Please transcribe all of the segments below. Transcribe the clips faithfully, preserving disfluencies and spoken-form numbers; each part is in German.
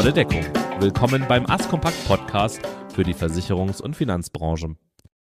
Volle Deckung. Willkommen beim Askompakt Podcast für die Versicherungs- und Finanzbranche.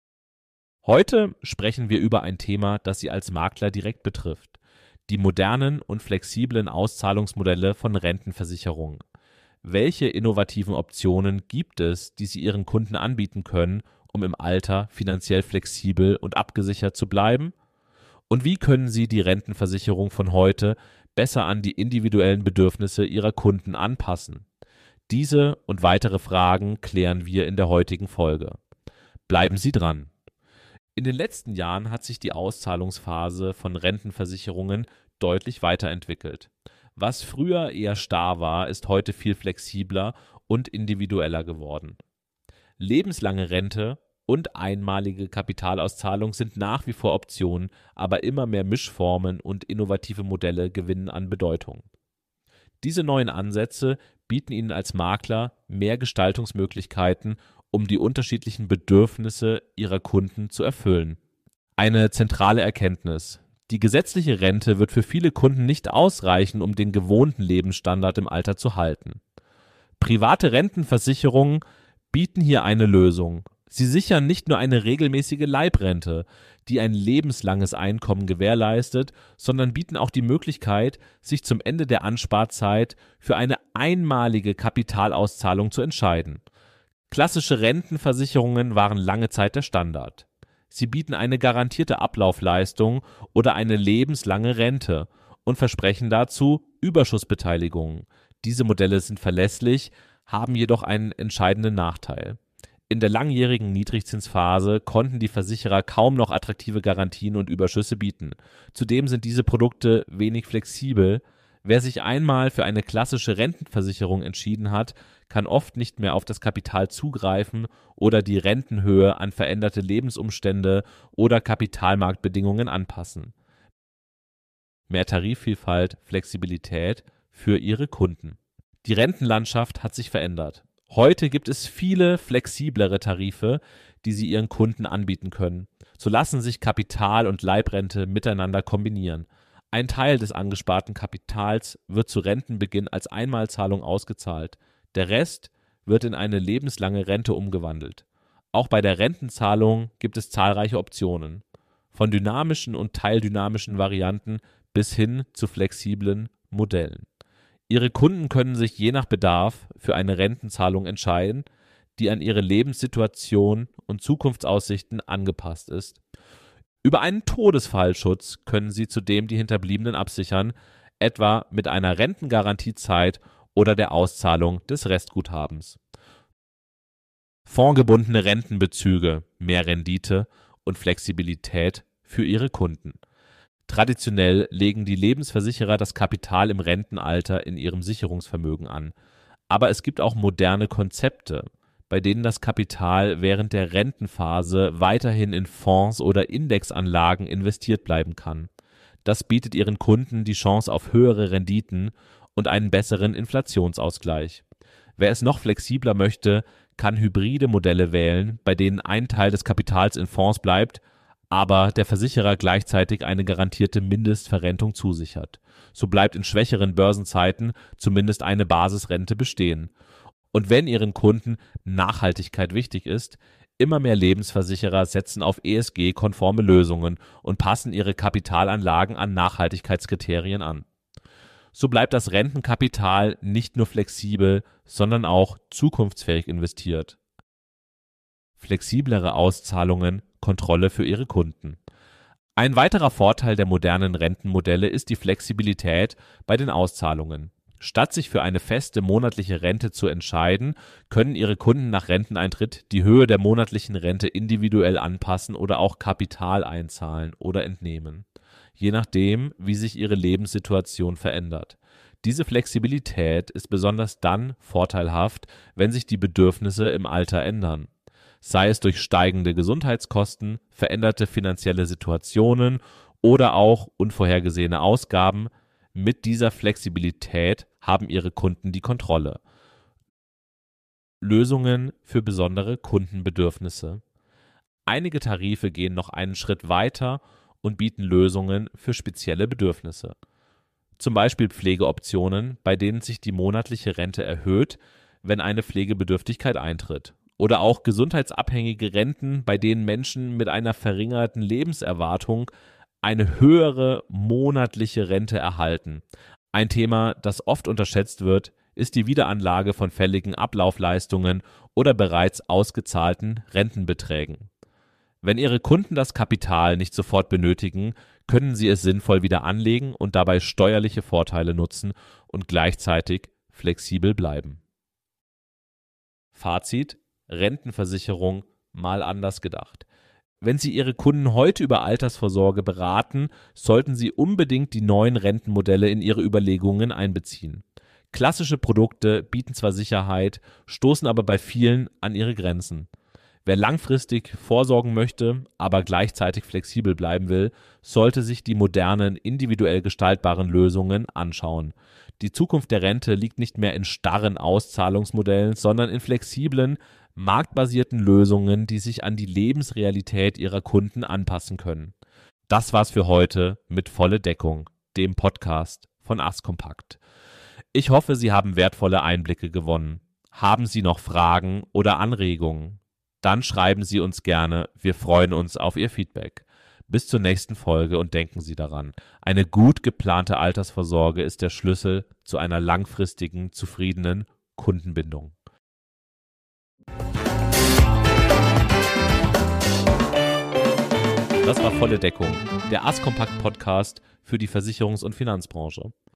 Heute sprechen wir über ein Thema, das Sie als Makler direkt betrifft: die modernen und flexiblen Auszahlungsmodelle von Rentenversicherungen. Welche innovativen Optionen gibt es, die Sie Ihren Kunden anbieten können, um im Alter finanziell flexibel und abgesichert zu bleiben? Und wie können Sie die Rentenversicherung von heute besser an die individuellen Bedürfnisse Ihrer Kunden anpassen? Diese und weitere Fragen klären wir in der heutigen Folge. Bleiben Sie dran! In den letzten Jahren hat sich die Auszahlungsphase von Rentenversicherungen deutlich weiterentwickelt. Was früher eher starr war, ist heute viel flexibler und individueller geworden. Lebenslange Rente und einmalige Kapitalauszahlung sind nach wie vor Optionen, aber immer mehr Mischformen und innovative Modelle gewinnen an Bedeutung. Diese neuen Ansätze bieten Ihnen als Makler mehr Gestaltungsmöglichkeiten, um die unterschiedlichen Bedürfnisse Ihrer Kunden zu erfüllen. Eine zentrale Erkenntnis: Die gesetzliche Rente wird für viele Kunden nicht ausreichen, um den gewohnten Lebensstandard im Alter zu halten. Private Rentenversicherungen bieten hier eine Lösung. Sie sichern nicht nur eine regelmäßige Leibrente, die ein lebenslanges Einkommen gewährleistet, sondern bieten auch die Möglichkeit, sich zum Ende der Ansparzeit für eine einmalige Kapitalauszahlung zu entscheiden. Klassische Rentenversicherungen waren lange Zeit der Standard. Sie bieten eine garantierte Ablaufleistung oder eine lebenslange Rente und versprechen dazu Überschussbeteiligungen. Diese Modelle sind verlässlich, haben jedoch einen entscheidenden Nachteil. In der langjährigen Niedrigzinsphase konnten die Versicherer kaum noch attraktive Garantien und Überschüsse bieten. Zudem sind diese Produkte wenig flexibel. Wer sich einmal für eine klassische Rentenversicherung entschieden hat, kann oft nicht mehr auf das Kapital zugreifen oder die Rentenhöhe an veränderte Lebensumstände oder Kapitalmarktbedingungen anpassen. Mehr Tarifvielfalt, Flexibilität für Ihre Kunden. Die Rentenlandschaft hat sich verändert. Heute gibt es viele flexiblere Tarife, die Sie Ihren Kunden anbieten können. So lassen sich Kapital und Leibrente miteinander kombinieren. Ein Teil des angesparten Kapitals wird zu Rentenbeginn als Einmalzahlung ausgezahlt. Der Rest wird in eine lebenslange Rente umgewandelt. Auch bei der Rentenzahlung gibt es zahlreiche Optionen, von dynamischen und teildynamischen Varianten bis hin zu flexiblen Modellen. Ihre Kunden können sich je nach Bedarf für eine Rentenzahlung entscheiden, die an ihre Lebenssituation und Zukunftsaussichten angepasst ist. Über einen Todesfallschutz können Sie zudem die Hinterbliebenen absichern, etwa mit einer Rentengarantiezeit oder der Auszahlung des Restguthabens. Fondsgebundene Rentenbezüge, mehr Rendite und Flexibilität für Ihre Kunden. Traditionell legen die Lebensversicherer das Kapital im Rentenalter in ihrem Sicherungsvermögen an. Aber es gibt auch moderne Konzepte, bei denen das Kapital während der Rentenphase weiterhin in Fonds oder Indexanlagen investiert bleiben kann. Das bietet Ihren Kunden die Chance auf höhere Renditen und einen besseren Inflationsausgleich. Wer es noch flexibler möchte, kann hybride Modelle wählen, bei denen ein Teil des Kapitals in Fonds bleibt, aber der Versicherer gleichzeitig eine garantierte Mindestverrentung zusichert. So bleibt in schwächeren Börsenzeiten zumindest eine Basisrente bestehen. Und wenn Ihren Kunden Nachhaltigkeit wichtig ist, immer mehr Lebensversicherer setzen auf E S G-konforme Lösungen und passen ihre Kapitalanlagen an Nachhaltigkeitskriterien an. So bleibt das Rentenkapital nicht nur flexibel, sondern auch zukunftsfähig investiert. Flexiblere Auszahlungen, Kontrolle für Ihre Kunden. Ein weiterer Vorteil der modernen Rentenmodelle ist die Flexibilität bei den Auszahlungen. Statt sich für eine feste monatliche Rente zu entscheiden, können Ihre Kunden nach Renteneintritt die Höhe der monatlichen Rente individuell anpassen oder auch Kapital einzahlen oder entnehmen, je nachdem, wie sich Ihre Lebenssituation verändert. Diese Flexibilität ist besonders dann vorteilhaft, wenn sich die Bedürfnisse im Alter ändern. Sei es durch steigende Gesundheitskosten, veränderte finanzielle Situationen oder auch unvorhergesehene Ausgaben. Mit dieser Flexibilität haben Ihre Kunden die Kontrolle. Lösungen für besondere Kundenbedürfnisse. Einige Tarife gehen noch einen Schritt weiter und bieten Lösungen für spezielle Bedürfnisse. zum Beispiel Pflegeoptionen, bei denen sich die monatliche Rente erhöht, wenn eine Pflegebedürftigkeit eintritt. Oder auch gesundheitsabhängige Renten, bei denen Menschen mit einer verringerten Lebenserwartung eine höhere monatliche Rente erhalten. Ein Thema, das oft unterschätzt wird, ist die Wiederanlage von fälligen Ablaufleistungen oder bereits ausgezahlten Rentenbeträgen. Wenn Ihre Kunden das Kapital nicht sofort benötigen, können Sie es sinnvoll wieder anlegen und dabei steuerliche Vorteile nutzen und gleichzeitig flexibel bleiben. Fazit: Rentenversicherung mal anders gedacht. Wenn Sie Ihre Kunden heute über Altersvorsorge beraten, sollten Sie unbedingt die neuen Rentenmodelle in Ihre Überlegungen einbeziehen. Klassische Produkte bieten zwar Sicherheit, stoßen aber bei vielen an ihre Grenzen. Wer langfristig vorsorgen möchte, aber gleichzeitig flexibel bleiben will, sollte sich die modernen, individuell gestaltbaren Lösungen anschauen. Die Zukunft der Rente liegt nicht mehr in starren Auszahlungsmodellen, sondern in flexiblen, marktbasierten Lösungen, die sich an die Lebensrealität ihrer Kunden anpassen können. Das war's für heute mit Volle Deckung, dem Podcast von Askompakt. Ich hoffe, Sie haben wertvolle Einblicke gewonnen. Haben Sie noch Fragen oder Anregungen? Dann schreiben Sie uns gerne, wir freuen uns auf Ihr Feedback. Bis zur nächsten Folge und denken Sie daran, eine gut geplante Altersvorsorge ist der Schlüssel zu einer langfristigen, zufriedenen Kundenbindung. Das war Volle Deckung, der Askompakt-Podcast für die Versicherungs- und Finanzbranche.